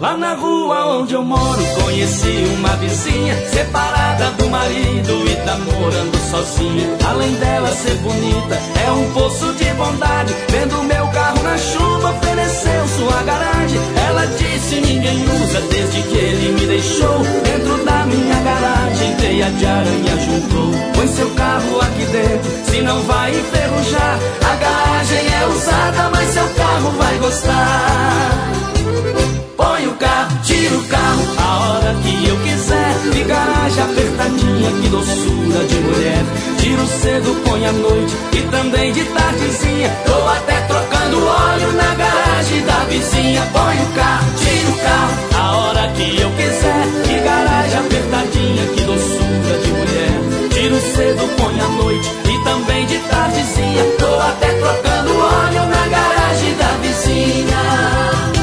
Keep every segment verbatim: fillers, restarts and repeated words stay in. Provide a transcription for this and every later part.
Lá na rua onde eu moro conheci uma vizinha, separada do marido e tá morando sozinha. Além dela ser bonita, é um poço de bondade. Vendo meu carro na chuva, ofereceu sua garagem. Ela disse ninguém usa desde que ele me deixou. Dentro da minha garagem teia de aranha juntou. Põe seu carro aqui dentro, se não vai enferrujar. A garagem é usada, mas seu carro vai gostar. Põe o carro, tira o carro, a hora que eu quiser. De garagem apertadinha, que doçura de mulher. Tiro cedo, põe à noite e também de tardezinha. Tô até trocando óleo na garagem da vizinha. Põe o carro, tira o carro, a hora que eu quiser. De garagem apertadinha, que doçura de mulher. Tiro cedo, põe à noite e também de tardezinha. Tô até trocando óleo na garagem da vizinha.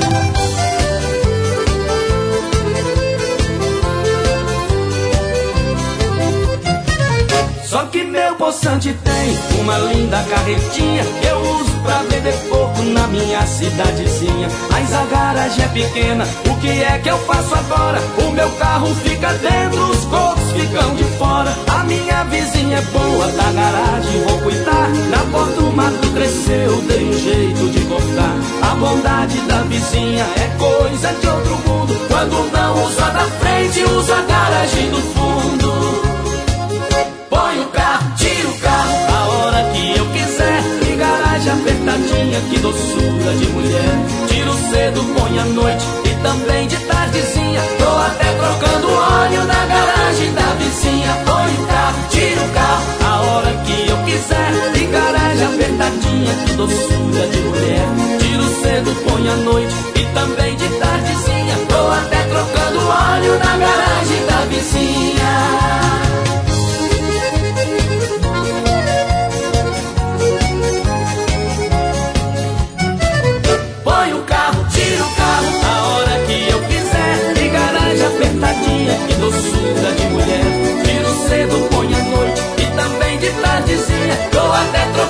Só que meu poçante tem uma linda carretinha que eu uso pra vender pouco na minha cidadezinha. Mas a garagem é pequena, o que é que eu faço agora? O meu carro fica dentro, os cocos ficam de fora. A minha vizinha é boa, da garagem vou cuidar. Na porta o mato cresceu, dei um jeito de cortar. A bondade da vizinha é coisa de outro mundo. Quando não usa da frente, usa a garagem do fundo. Põe o carro, tira o carro, a hora que eu quiser. De garagem apertadinha, que doçura de mulher. Tiro cedo, põe à noite e também de tardezinha. Tô até trocando óleo na garagem da vizinha. Põe o carro, tira o carro, a hora que eu quiser. De garagem apertadinha, que doçura de mulher. Tiro cedo, põe à noite e também de tardezinha. Tô até trocando óleo na garagem da vizinha. Que doçura de mulher. Tiro cedo, põe à noite e também de tardezinha. Tô até trocando